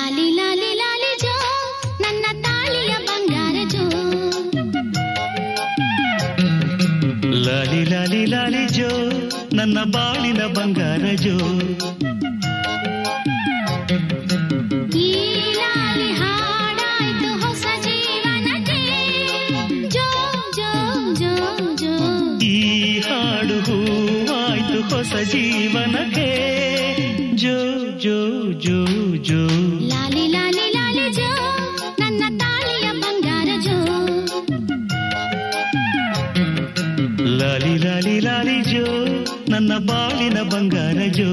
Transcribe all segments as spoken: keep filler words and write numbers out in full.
ಲಾಲಿ ಲಾಲಿ ಲಾಲಿ ಜೋ ನನ್ನ ತಾಳಿಯ ಬಂಗಾರ ಜೋ. ಲಾಲಿ ಲಾಲಿ ಲಾಲಿ ಜೋ ನನ್ನ ಬಾಳಿನ ಬಂಗಾರ ಜೋ. ಈ ಲಾಲಿ ಹಾಡಾಯ್ತು ಹೊಸ ಜೀವನಕ್ಕೆ ಜೋ ಜೋ ಜೋ ಜೋ. ಈ ಹಾಡು ಹೂವಾಯ್ತು ಹೊಸ ಜೀವನಕ್ಕೆ ಜೋ ಜೋ ಜೋ ಜೋ. ಲಾಲಿ ಲಾಲಿ ಲಾಲಿ ಜೋ ನನ್ನ ತಾಳಿಯ ಬಂಗಾರ ಜೋ. ಲಾಲಿ ಲಾಲಿ ಲಾಲಿ ಜೋ ನನ್ನ ಬಾಳಿನ ಬಂಗಾರ ಜೋ.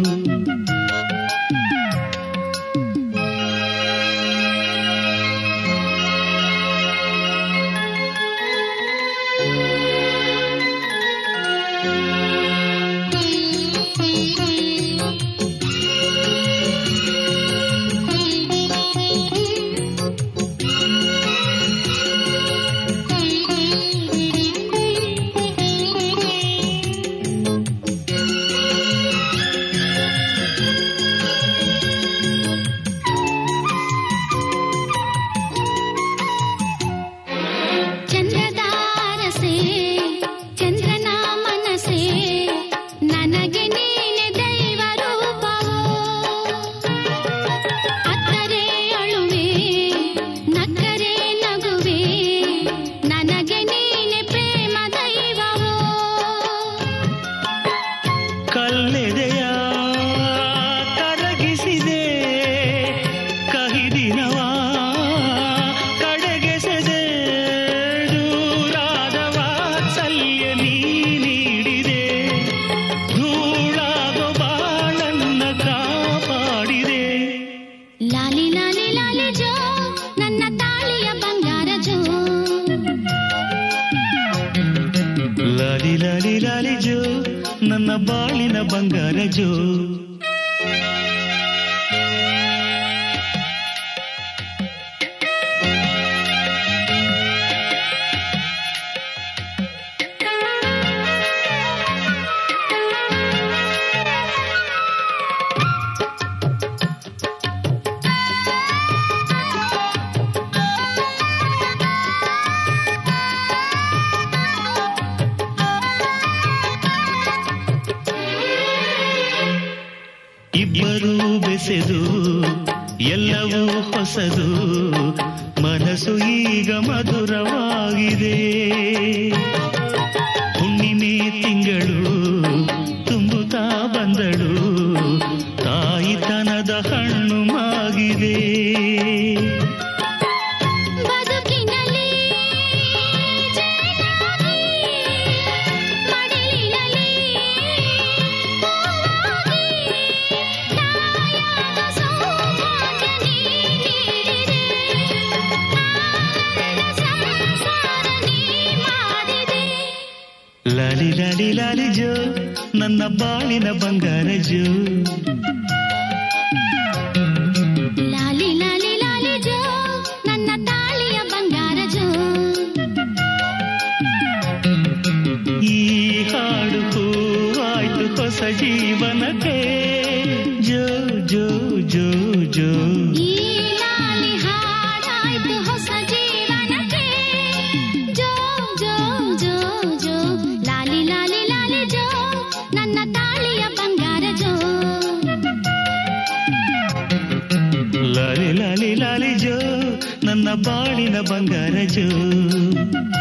ಲಾಲಿ ಲಾಲಿ ಲಾಲಿ ಜೋ ನನ್ನ ಬಾಳಿನ ಬಂಗಾರ ಜೋ. ಇಬ್ಬರೂ ಬೆಸೆದು ಎಲ್ಲವೂ ಹೊಸದು, ಮನಸ್ಸು ಈಗ ಮಧುರವಾಗಿದೆ. ಹುಣ್ಣಿಮೆ ತಿಂಗಳು ತುಂಬುತ್ತಾ ಬಂದಳು, ತಾಯಿತನದ ಹಣ್ಣು ಮಾಗಿದೆ. ಲಾಲಿ ಲಾಲಿ ಲಾಲಿ ಜೋ ನನ್ನ ಬಾಳಿನ ಬಂಗಾರ ಜೋ. ಲಾಲಿ ಲಾಲಿ ಲಾಲಿ ಜೋ ನನ್ನ ತಾಳಿಯ ಬಂಗಾರ ಜೋ. ಈ ಹಾಡು ಹೂವಾಯ್ತು ಹೊಸ ಜೀವನಕ್ಕೆ ಜೋ ಜೋ ಜೋ ಜೋ. ಈ ಲಾಲಿ ಹಾಡಾಯ್ತು ಹೊಸ ಜೀವನಕ್ಕೆ ಜೋ ಜೋ ಜೋ ಜೋ. ಲಾಲಿ ಲಾಲಿ ಲಾಲಿ ಜೋ ನನ್ನ ತಾಳಿಯ ಬಂಗಾರ ಜೋ. ಲಾಲಿ ಲಾಲಿ ಲಾಲಿ ಜೋ ನನ್ನ ಬಾಳಿನ ಬಂಗಾರ ಜೋ.